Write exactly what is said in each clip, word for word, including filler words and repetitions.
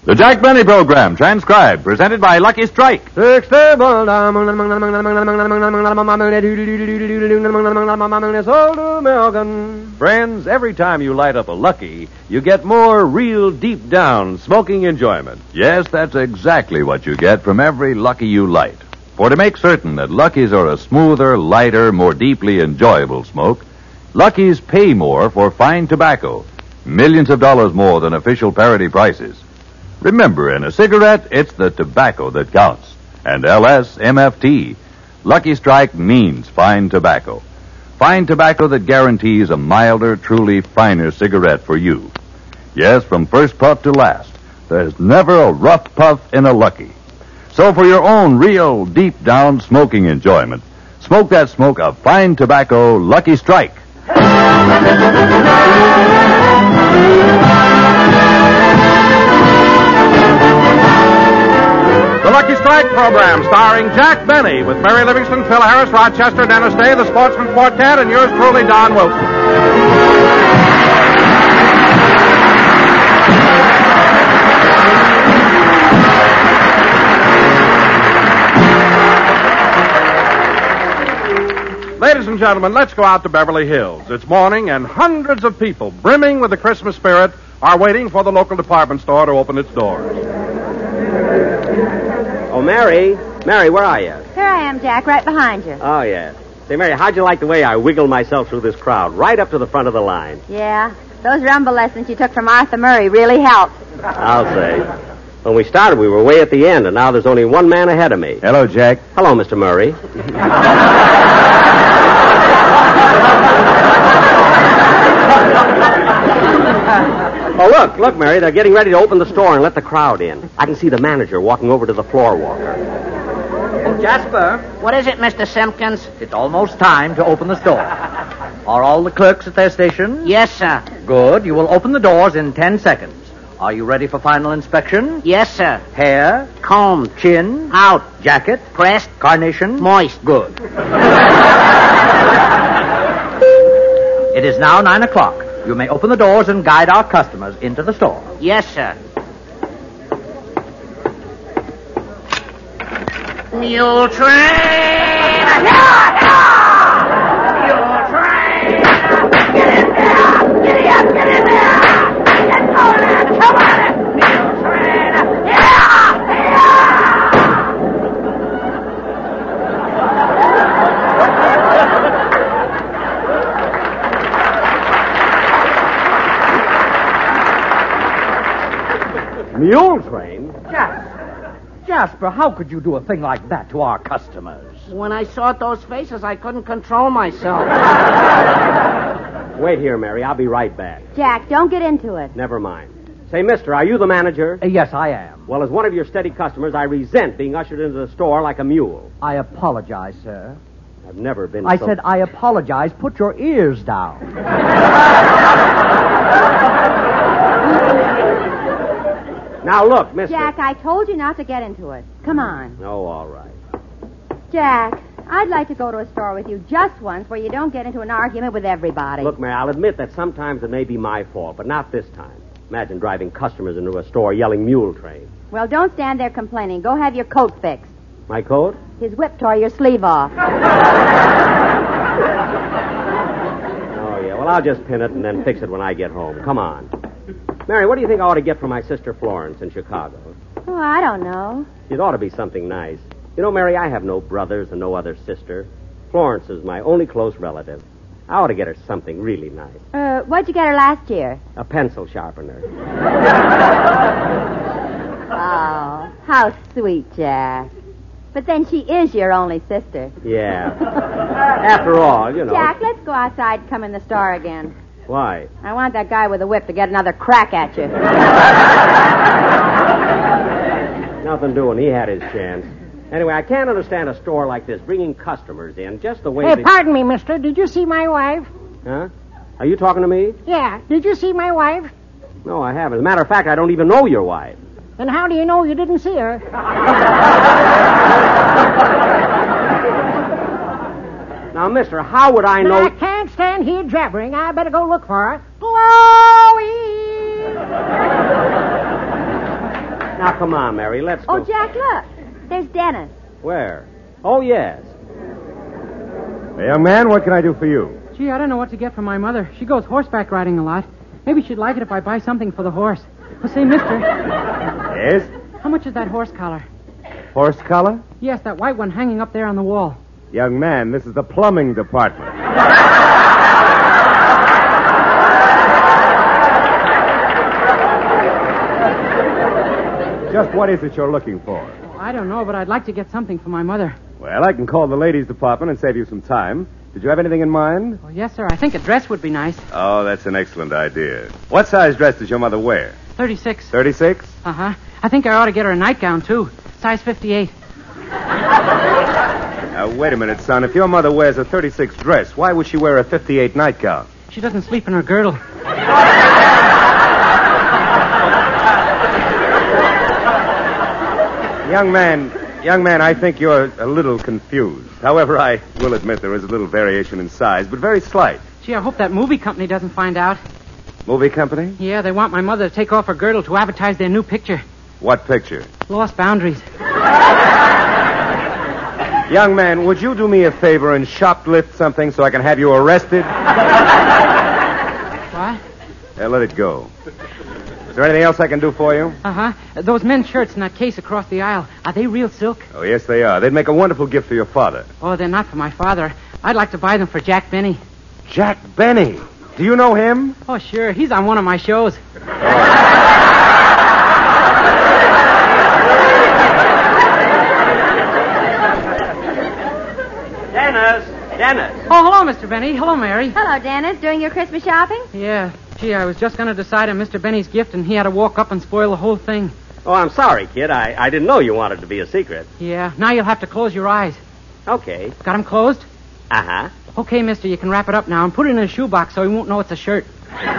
The Jack Benny Program, transcribed, presented by Lucky Strike. Friends, every time you light up a Lucky, you get more real deep down smoking enjoyment. Yes, that's exactly what you get from every Lucky you light. For to make certain that Luckies are a smoother, lighter, more deeply enjoyable smoke, Luckies pay more for fine tobacco, millions of dollars more than official parity prices. Remember, in a cigarette, it's the tobacco that counts. And L S M F T, Lucky Strike means fine tobacco. Fine tobacco that guarantees a milder, truly finer cigarette for you. Yes, from first puff to last, there's never a rough puff in a Lucky. So for your own real, deep-down smoking enjoyment, smoke that smoke of fine tobacco Lucky Strike. The Lucky Strike program, starring Jack Benny, with Mary Livingston, Phil Harris, Rochester, Dennis Day, the Sportsman Quartet, and yours truly, Don Wilson. Ladies and gentlemen, let's go out to Beverly Hills. It's morning, and hundreds of people, brimming with the Christmas spirit, are waiting for the local department store to open its doors. Oh, Mary. Mary, where are you? Here I am, Jack, right behind you. Oh, yes. Say, Mary, how'd you like the way I wiggled myself through this crowd, right up to the front of the line? Yeah, those rumble lessons you took from Arthur Murray really helped. I'll say. When we started, we were way at the end, and now there's only one man ahead of me. Hello, Jack. Hello, Mister Murray. Oh, look, look, Mary, they're getting ready to open the store and let the crowd in. I can see the manager walking over to the floor walker. Oh, Jasper. What is it, Mister Simpkins? It's almost time to open the store. Are all the clerks at their stations? Yes, sir. Good. You will open the doors in ten seconds. Are you ready for final inspection? Yes, sir. Hair? Combed. Chin? Out. Jacket? Pressed. Carnation? Moist. Good. It is now nine o'clock. You may open the doors and guide our customers into the store. Yes, sir. Mule train! Mule train! Get in there! Get up! Get in there! Get going there! Come on! Mule train! Yeah! Mule train? Jasper. Jasper, how could you do a thing like that to our customers? When I saw those faces, I couldn't control myself. Wait here, Mary. I'll be right back. Jack, don't get into it. Never mind. Say, mister, are you the manager? Uh, yes, I am. Well, as one of your steady customers, I resent being ushered into the store like a mule. I apologize, sir. I've never been I so... said I apologize. Put your ears down. Now, look, mister... Jack, I told you not to get into it. Come on. Oh, all right. Jack, I'd like to go to a store with you just once where you don't get into an argument with everybody. Look, Mary, I'll admit that sometimes it may be my fault, but not this time. Imagine driving customers into a store yelling mule train. Well, don't stand there complaining. Go have your coat fixed. My coat? His whip tore your sleeve off. Oh, yeah, well, I'll just pin it and then fix it when I get home. Come on. Mary, what do you think I ought to get for my sister Florence in Chicago? Oh, I don't know. It ought to be something nice. You know, Mary, I have no brothers and no other sister. Florence is my only close relative. I ought to get her something really nice. Uh, what'd you get her last year? A pencil sharpener. Oh, how sweet, Jack. But then she is your only sister. Yeah. After all, you know. Jack, let's go outside and come in the store again. Why? I want that guy with the whip to get another crack at you. Nothing doing. He had his chance. Anyway, I can't understand a store like this bringing customers in just the way Hey, they... pardon me, mister. Did you see my wife? Huh? Are you talking to me? Yeah. Did you see my wife? No, I haven't. As a matter of fact, I don't even know your wife. Then how do you know you didn't see her? Now, mister, how would I know... I can't stand here jabbering. I better go look for her. Chloe! Now, come on, Mary. Let's go. Oh, Jack, look. There's Dennis. Where? Oh, yes. Hey, young man, what can I do for you? Gee, I don't know what to get for my mother. She goes horseback riding a lot. Maybe she'd like it if I buy something for the horse. Well, say, mister. Yes? How much is that horse collar? Horse collar? Yes, that white one hanging up there on the wall. Young man, this is the plumbing department. Just what is it you're looking for? Oh, I don't know, but I'd like to get something for my mother. Well, I can call the ladies' department and save you some time. Did you have anything in mind? Oh, yes, sir. I think a dress would be nice. Oh, that's an excellent idea. What size dress does your mother wear? thirty-six. thirty-six? Uh-huh. I think I ought to get her a nightgown, too. Size fifty-eight. Now, wait a minute, son. If your mother wears a thirty-six dress, why would she wear a fifty-eight nightgown? She doesn't sleep in her girdle. Young man, young man, I think you're a little confused. However, I will admit there is a little variation in size, but very slight. Gee, I hope that movie company doesn't find out. Movie company? Yeah, they want my mother to take off her girdle to advertise their new picture. What picture? Lost Boundaries. Young man, would you do me a favor and shoplift something so I can have you arrested? What? Yeah, let it go. Is there anything else I can do for you? Uh-huh. Those men's shirts in that case across the aisle, are they real silk? Oh, yes, they are. They'd make a wonderful gift for your father. Oh, they're not for my father. I'd like to buy them for Jack Benny. Jack Benny? Do you know him? Oh, sure. He's on one of my shows. Dennis! Dennis! Oh, hello, Mister Benny. Hello, Mary. Hello, Dennis. Doing your Christmas shopping? Yeah. Gee, I was just going to decide on Mister Benny's gift, and he had to walk up and spoil the whole thing. Oh, I'm sorry, kid. I, I didn't know you wanted to be a secret. Yeah. Now you'll have to close your eyes. Okay. Got them closed? Uh-huh. Okay, mister, you can wrap it up now and put it in a shoebox so he won't know it's a shirt.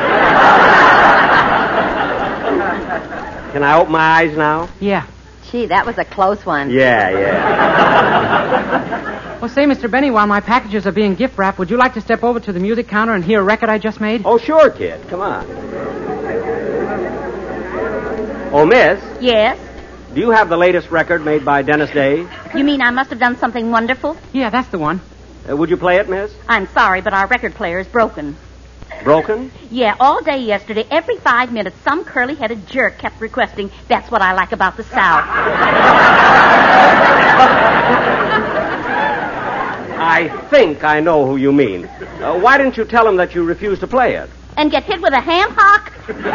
Can I open my eyes now? Yeah. Gee, that was a close one. Yeah, yeah. Well, say, Mister Benny, while my packages are being gift wrapped, would you like to step over to the music counter and hear a record I just made? Oh, sure, kid. Come on. Oh, miss, Yes? do you have the latest record made by Dennis Day? You mean I must have done something wonderful? Yeah, that's the one. Uh, would you play it, miss? I'm sorry, but our record player is broken. Broken? Yeah, all day yesterday, every five minutes, some curly-headed jerk kept requesting, "That's what I like about the South." I think I know who you mean. Uh, why didn't you tell him that you refused to play it? And get hit with a ham hock?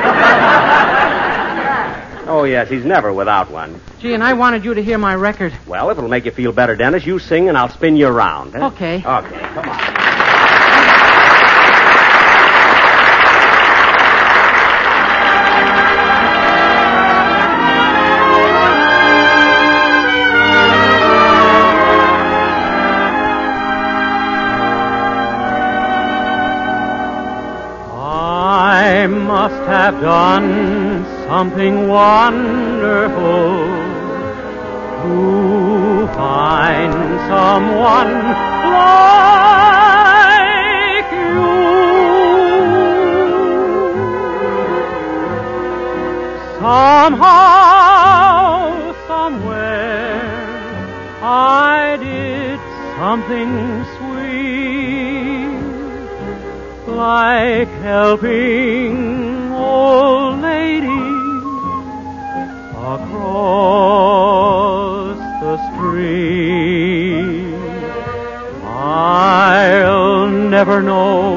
Oh, yes, he's never without one. Gee, and I wanted you to hear my record. Well, if it'll make you feel better, Dennis, you sing and I'll spin you around. Huh? Okay. Okay, come on. I must have done something wonderful to find someone like you. Somehow, somewhere, I did something sweet, like helping old ladies across the street. I'll never know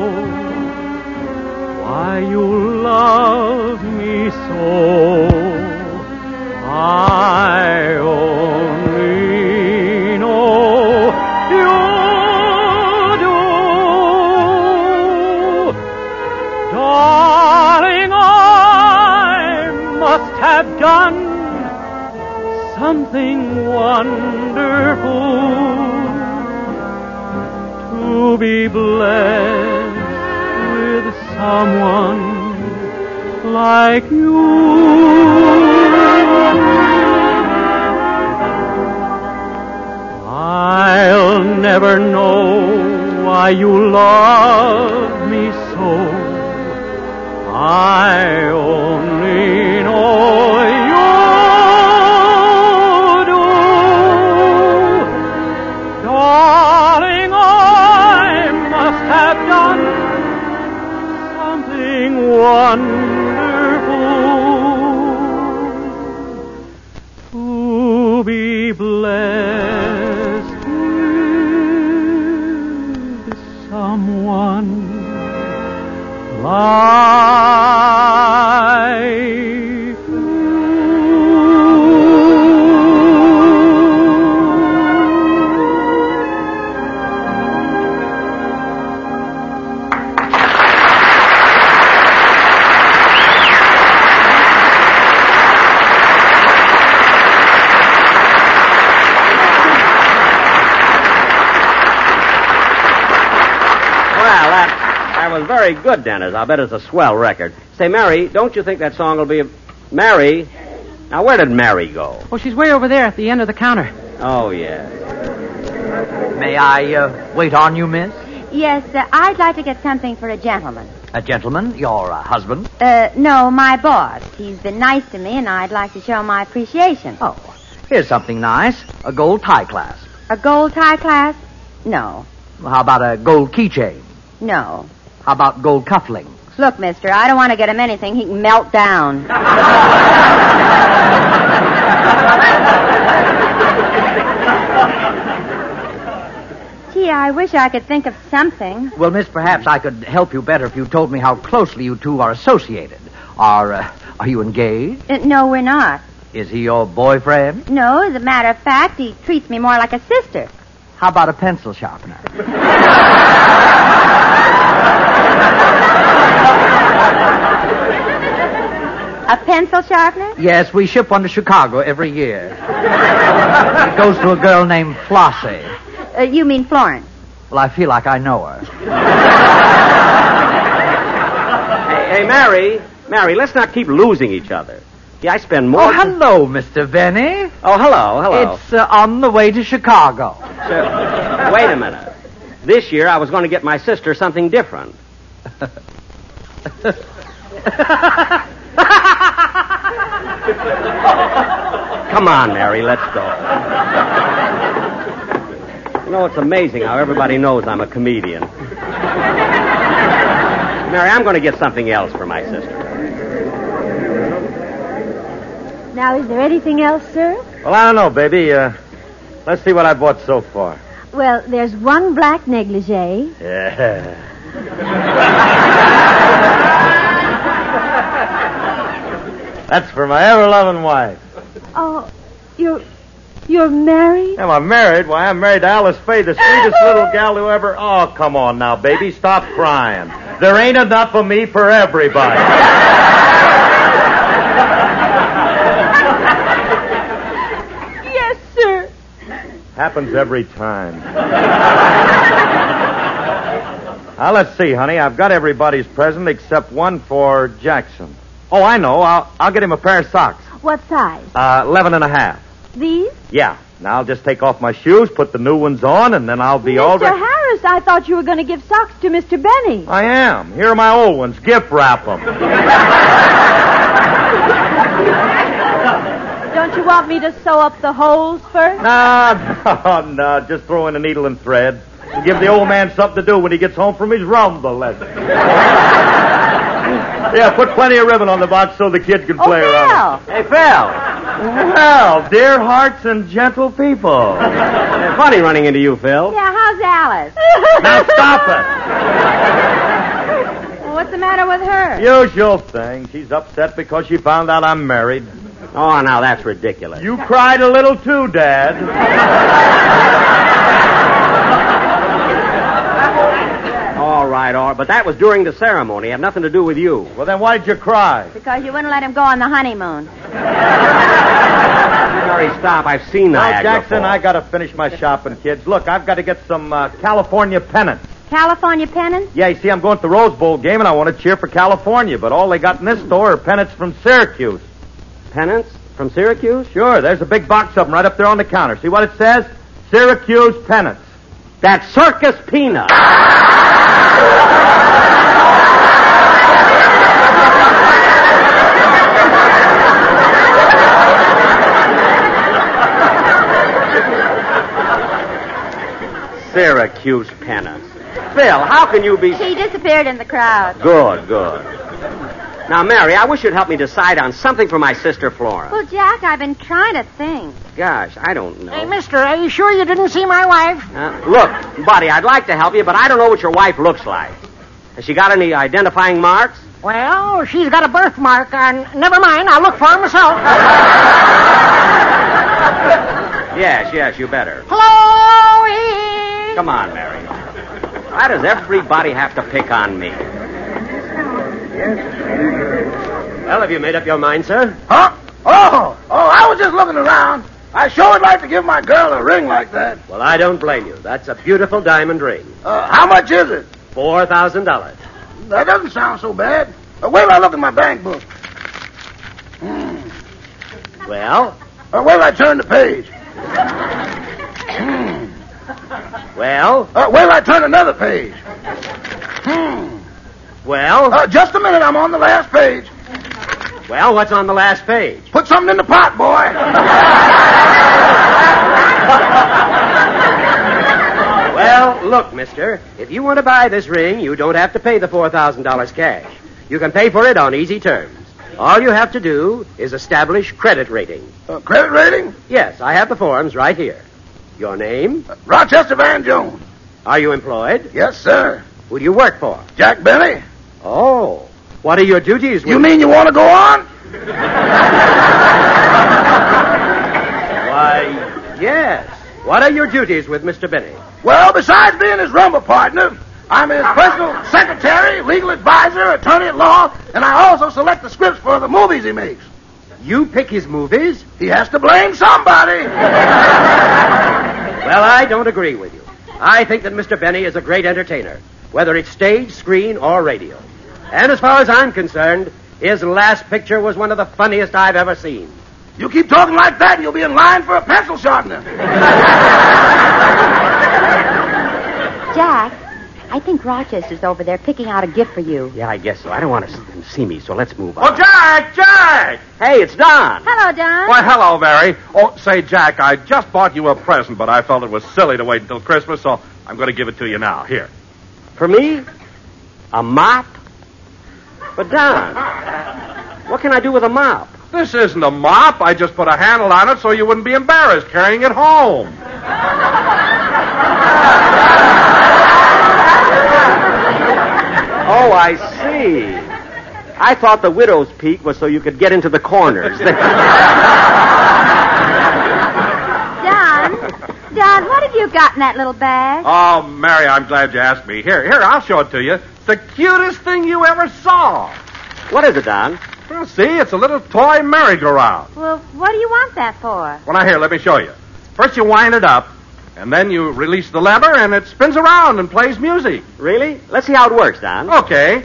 why you love me so. I only know you do. Darling, I must have done something wonderful to be blessed with someone like you. I'll never know why you love me so. I only know you was very good, Dennis. I'll bet it's a swell record. Say, Mary, don't you think that song will be a... Mary? Now, where did Mary go? Oh, she's way over there at the end of the counter. Oh, yeah. May I uh, wait on you, miss? Yes, uh, I'd like to get something for a gentleman. A gentleman? Your uh, husband? Uh, no, my boss. He's been nice to me, and I'd like to show my appreciation. Oh, here's something nice. A gold tie clasp. A gold tie clasp? No. Well, how about a gold keychain? No. How about gold cufflinks? Look, mister, I don't want to get him anything he can melt down. Gee, I wish I could think of something. Well, miss, perhaps I could help you better if you told me how closely you two are associated. Are, uh, are you engaged? Uh, no, we're not. Is he your boyfriend? No, as a matter of fact, he treats me more like a sister. How about a pencil sharpener? A pencil sharpener? Yes, we ship one to Chicago every year. It goes to a girl named Flossie. Uh, you mean Florence? Well, I feel like I know her. Hey, hey, Mary. Mary, let's not keep losing each other. See, I spend more... Oh, hello, Mister Benny. Oh, hello, hello. It's uh, on the way to Chicago. So, wait a minute. This year I was going to get my sister something different. Come on, Mary, let's go. You know, it's amazing how everybody knows I'm a comedian. Mary, I'm going to get something else for my sister. Now, is there anything else, sir? Well, I don't know, baby. Uh, let's see what I bought so far. Well, there's one black negligee. Yeah. That's for my ever-loving wife. Oh, you're... you're married? Am I married? Why, I'm married to Alice Faye, the sweetest little gal who ever... Oh, come on now, baby. Stop crying. There ain't enough of me for everybody. Yes, sir. Happens every time. Now, let's see, honey. I've got everybody's present except one for Jackson. Oh, I know. I'll, I'll get him a pair of socks. What size? Uh, eleven and a half. These? Yeah. Now, I'll just take off my shoes, put the new ones on, and then I'll be Mister all right. Mister Harris, I thought you were going to give socks to Mister Benny. I am. Here are my old ones. Gift wrap them. Don't you want me to sew up the holes first? No, no, no. Just throw in a needle and thread. And give the old man something to do when he gets home from his rumble lesson. Yeah, put plenty of ribbon on the box so the kid can play oh, around. Phil. Hey, Phil. Well, dear hearts and gentle people. It's funny running into you, Phil. Yeah, how's Alice? Now stop it. Well, what's the matter with her? Usual thing. She's upset because she found out I'm married. Oh, now that's ridiculous. You cried a little too, Dad. All right, all right. But that was during the ceremony. It had nothing to do with you. Well, then why did you cry? Because you wouldn't let him go on the honeymoon. Mary, stop. I've seen Now, Niagara Jackson, Falls. I got to finish my shopping, kids. Look, I've got to get some uh, California pennants. California pennants? Yeah, you see, I'm going to the Rose Bowl game, and I want to cheer for California, but all they got in this store are pennants from Syracuse. Pennants from Syracuse? Sure, there's a big box of them right up there on the counter. See what it says? Syracuse pennants. That's Circus Peanut. Syracuse pennants. Phil, how can you be... She disappeared in the crowd. Good, good. Now, Mary, I wish you'd help me decide on something for my sister Florence. Well, Jack, I've been trying to think. Gosh, I don't know. Hey, mister, are you sure you didn't see my wife? Uh, look, buddy, I'd like to help you, but I don't know what your wife looks like. Has she got any identifying marks? Well, she's got a birthmark on... Never mind, I'll look for her myself. Yes, yes, you better. Chloe! Come on, Mary. Why does everybody have to pick on me? Well, have you made up your mind, sir? Huh? Oh, oh, I was just looking around. I sure would like to give my girl a ring like that. Well, I don't blame you. That's a beautiful diamond ring. Uh, how much is it? Four thousand dollars. that doesn't sound so bad. Uh, wait till I look at my bank book. Mm. Well? Uh, wait till I turn the page. Mm. Well? Uh, wait till I turn another page. Hmm. Well? Uh, just a minute, I'm on the last page. Well, what's on the last page? Put something in the pot, boy. Well, look, mister, if you want to buy this ring, you don't have to pay the four thousand dollars cash. You can pay for it on easy terms. All you have to do is establish credit rating. Uh, credit rating? Yes, I have the forms right here. Your name? Uh, Rochester Van Jones. Are you employed? Yes, sir. Who do you work for? Jack Benny. Oh. What are your duties? With You mean you want to go on? Why, yes. What are your duties with Mister Benny? Well, besides being his rumble partner, I'm his personal secretary, legal advisor, attorney at law, and I also select the scripts for the movies he makes. You pick his movies? He has to blame somebody. Well, I don't agree with you. I think that Mister Benny is a great entertainer, whether it's stage, screen, or radio. And as far as I'm concerned, his last picture was one of the funniest I've ever seen. You keep talking like that and you'll be in line for a pencil sharpener. Jack, I think Rochester's over there picking out a gift for you. Yeah, I guess so. I don't want to see me, so let's move on. Oh, Jack, Jack! Hey, it's Don. Hello, Don. Why, hello, Mary. Oh, say, Jack, I just bought you a present, but I felt it was silly to wait until Christmas, so I'm going to give it to you now. Here. For me? A mop? But, Don, what can I do with a mop? This isn't a mop. I just put a handle on it so you wouldn't be embarrassed carrying it home. Oh, I see. I thought the widow's peak was so you could get into the corners. Don, Don, what have you got in that little bag? Oh, Mary, I'm glad you asked me. Here, here, I'll show it to you. It's the cutest thing you ever saw. What is it, Don? Well, see, it's a little toy merry-go-round. Well, what do you want that for? Well, now, here, let me show you. First, you wind it up, and then you release the lever, and it spins around and plays music. Really? Let's see how it works, Don. Okay.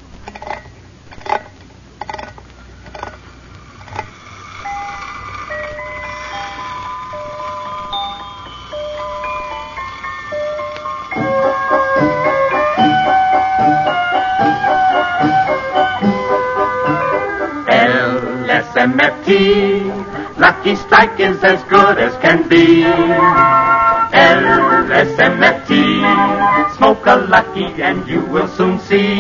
L S M F T, Lucky Strike is as good as can be. L S M F T, smoke a Lucky and you will soon see.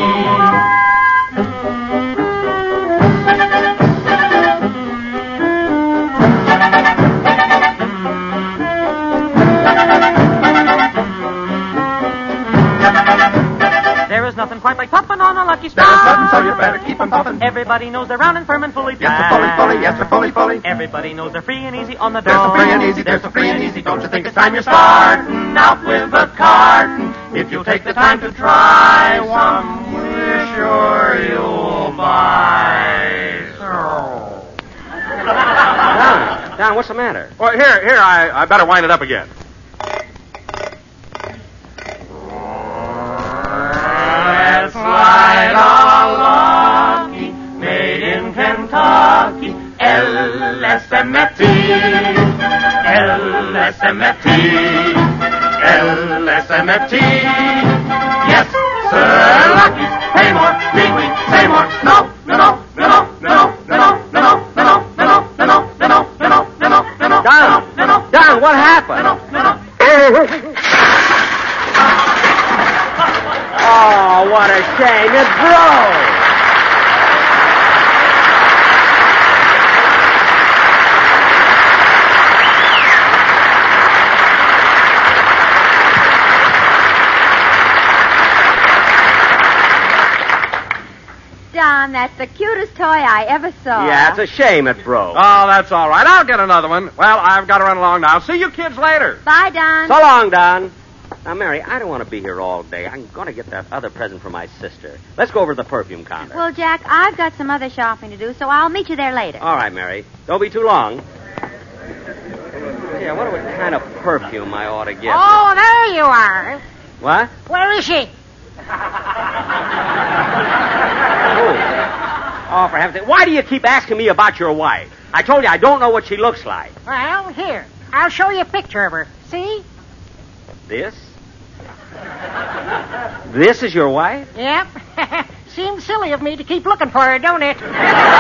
Nothing quite like puffin' on a Lucky Strike. There's nothing, so you better keep on puffin'. Everybody knows they're round and firm and fully packed. Yes, they're fully, fully, yes, they're fully, fully. Everybody knows they're free and easy on the There's door. a free and easy, there's a free and easy. Don't you think it's time you're starting out with a carton? If you'll take the time to try one, we're sure you'll buy. Don, Don, what's the matter? Well, here, here, I, I better wind it up again. Let's slide a Lucky, made in Kentucky. L S M F T, L S M F T, L S M F T. Yes, sir, Lucky's pay more, need we say more? No, no, no, no, no, no, no, no, no, no, no, no, no, no, no, no, no, no, no, no. Don, Don, what happened? Oh, what a shame. It broke. Don, that's the cutest toy I ever saw. Yeah, it's a shame it broke. Oh, that's all right. I'll get another one. Well, I've got to run along now. See you kids later. Bye, Don. So long, Don. Now, Mary, I don't want to be here all day. I'm going to get that other present for my sister. Let's go over to the perfume counter. Well, Jack, I've got some other shopping to do, so I'll meet you there later. All right, Mary. Don't be too long. Yeah, I wonder what kind of perfume I ought to get. Oh, there you are. What? Where is she? Oh, for heaven's sake, why do you keep asking me about your wife? I told you I don't know what she looks like. Well, here. I'll show you a picture of her. See? This? This is your wife? Yep. Seems silly of me to keep looking for her, don't it?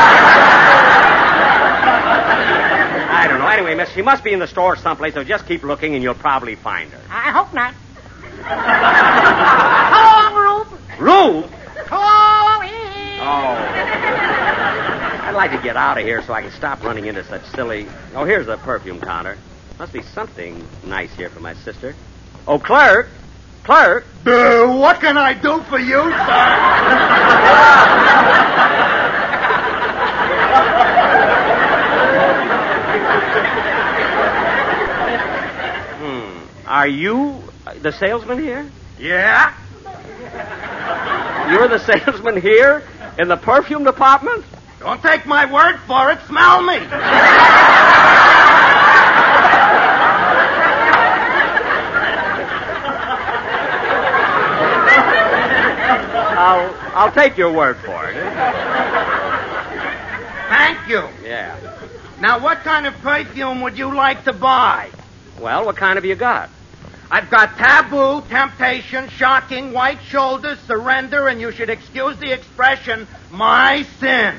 I don't know. Anyway, miss, she must be in the store someplace, so just keep looking and you'll probably find her. I hope not. Come along, Rube. Rube? Come along. Oh. I'd like to get out of here so I can stop running into such silly... Oh, here's the perfume counter. Must be something nice here for my sister. Oh, clerk. Clerk. Uh, what can I do for you, sir? hmm. Are you the salesman here? Yeah. You're the salesman here in the perfume department? Don't take my word for it. Smell me. I'll I'll take your word for it. Thank you. Yeah. Now, what kind of perfume would you like to buy? Well, what kind have you got? I've got taboo, temptation, shocking, white shoulders, surrender, and you should excuse the expression, my sin.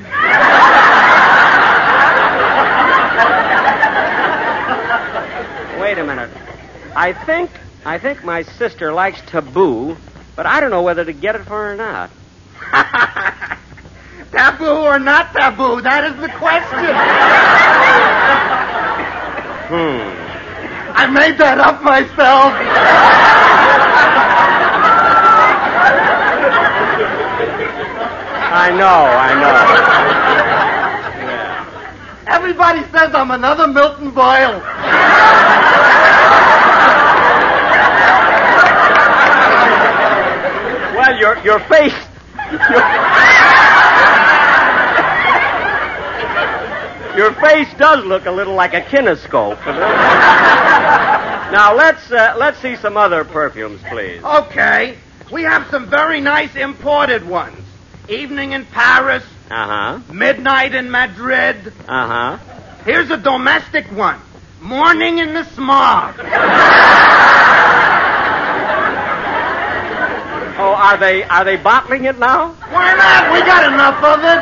Wait a minute. I think I think my sister likes taboo, but I don't know whether to get it for her or not. Taboo or not taboo, that is the question. Hmm. I made that up myself. I know, I know. Yeah. Everybody says I'm another Milton Boyle. Well, your your face... Your, your face does look a little like a kinescope. Now, let's uh, let's see some other perfumes, please. Okay. We have some very nice imported ones. Evening in Paris. Uh-huh. Midnight in Madrid. Uh-huh. Here's a domestic one. Morning in the Smog. Oh, are they are they bottling it now? Why not? We got enough of it.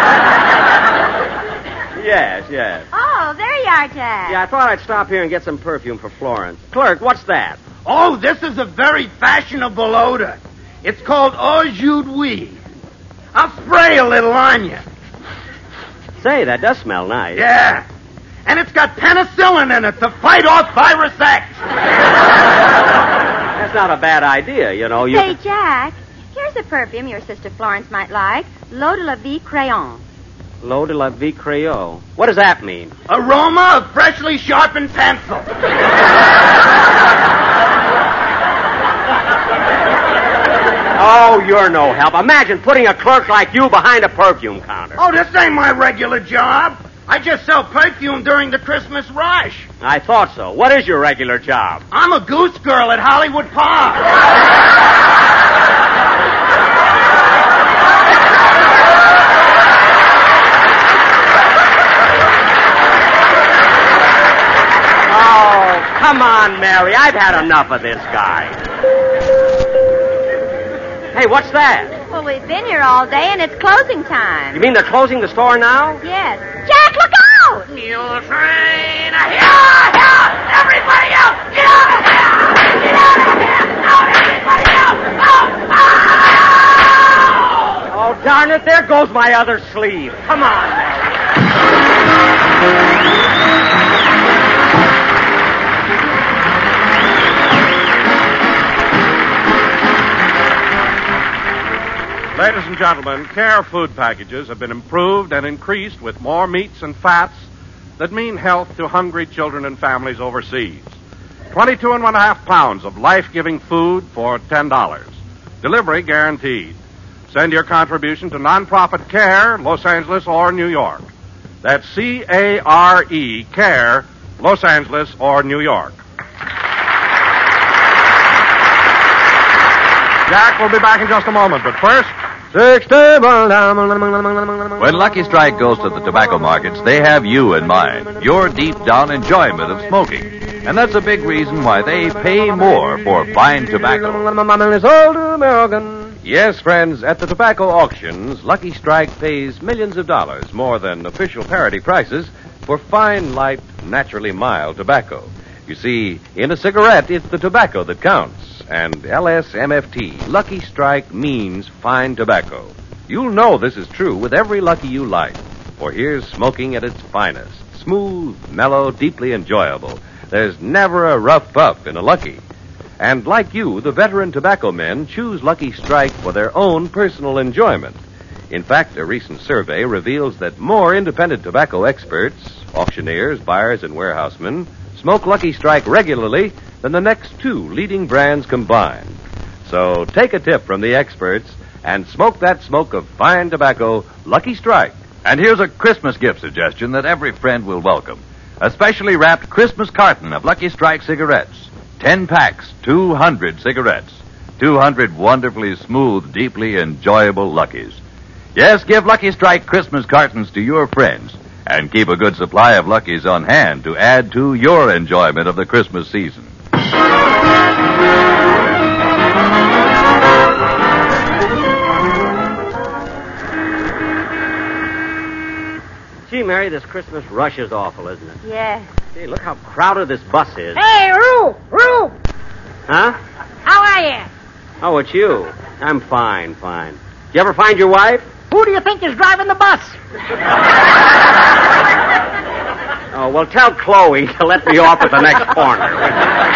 Yes, yes. Oh, there you are, Jack. Yeah, I thought I'd stop here and get some perfume for Florence. Clerk, what's that? Oh, this is a very fashionable odor. It's called Eau Jus d'Huile. I'll spray a little on you. Say, that does smell nice. Yeah. And it's got penicillin in it to fight off virus X. That's not a bad idea, you know. You Say, Jack, here's a perfume your sister Florence might like. L'Eau de la Vie Crayon. L'Eau de la Vie Crayon. What does that mean? Aroma of freshly sharpened pencil. Oh, you're no help. Imagine putting a clerk like you behind a perfume counter. Oh, this ain't my regular job. I just sell perfume during the Christmas rush. I thought so. What is your regular job? I'm a goose girl at Hollywood Park. Oh, come on, Mary. I've had enough of this guy. Hey, what's that? Well, we've been here all day, and it's closing time. You mean they're closing the store now? Yes. Jack, look out! Mule train, here, here! Everybody out! Get out of here! Get out of here! Out, everybody out! Out! Oh, darn it, there goes my other sleeve. Come on, Mary. Ladies and gentlemen, Care food packages have been improved and increased with more meats and fats that mean health to hungry children and families overseas. Twenty-two and one half pounds of life-giving food for ten dollars. Delivery guaranteed. Send your contribution to nonprofit Care, Los Angeles or New York. That's C A R E, Care, Los Angeles or New York. Jack will be back in just a moment, but first, Six table down. When Lucky Strike goes to the tobacco markets, they have you in mind, your deep down enjoyment of smoking. And that's a big reason why they pay more for fine tobacco. Yes, friends, at the tobacco auctions, Lucky Strike pays millions of dollars more than official parity prices for fine, light, naturally mild tobacco. You see, in a cigarette, it's the tobacco that counts. And L S M F T, Lucky Strike, means fine tobacco. You'll know this is true with every Lucky you light. For here's smoking at its finest. Smooth, mellow, deeply enjoyable. There's never a rough puff in a Lucky. And like you, the veteran tobacco men choose Lucky Strike for their own personal enjoyment. In fact, a recent survey reveals that more independent tobacco experts, auctioneers, buyers, and warehousemen smoke Lucky Strike regularly than the next two leading brands combined. So take a tip from the experts and smoke that smoke of fine tobacco, Lucky Strike. And here's a Christmas gift suggestion that every friend will welcome. A specially wrapped Christmas carton of Lucky Strike cigarettes. Ten packs, two hundred cigarettes. Two hundred wonderfully smooth, deeply enjoyable Luckies. Yes, give Lucky Strike Christmas cartons to your friends. And keep a good supply of Luckies on hand to add to your enjoyment of the Christmas season. Gee, Mary, this Christmas rush is awful, isn't it? Yeah. Hey, look how crowded this bus is. Hey, Roo! Roo! Huh? How are you? Oh, it's you. I'm fine, fine. Did you ever find your wife? Who do you think is driving the bus? Oh, well, tell Chloe to let me off at the next corner.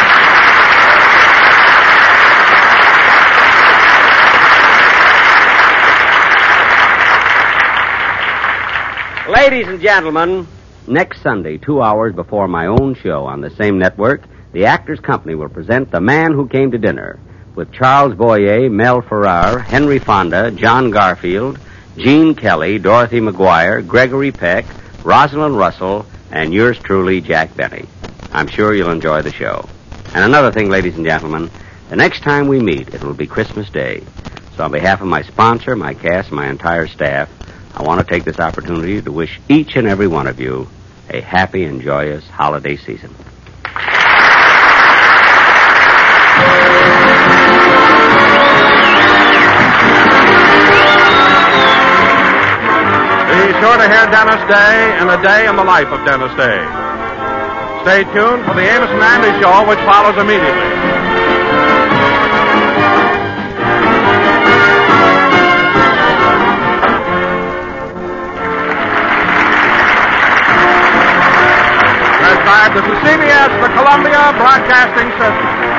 Ladies and gentlemen, next Sunday, two hours before my own show on the same network, the Actors Company will present The Man Who Came to Dinner with Charles Boyer, Mel Ferrar, Henry Fonda, John Garfield, Gene Kelly, Dorothy McGuire, Gregory Peck, Rosalind Russell, and yours truly, Jack Benny. I'm sure you'll enjoy the show. And another thing, ladies and gentlemen, the next time we meet, it will be Christmas Day. So on behalf of my sponsor, my cast, and my entire staff, I want to take this opportunity to wish each and every one of you a happy and joyous holiday season. Be sure to hear Dennis Day and a day in the life of Dennis Day. Stay tuned for the Amos and Andy Show, which follows immediately. This is C B S, the Columbia Broadcasting System.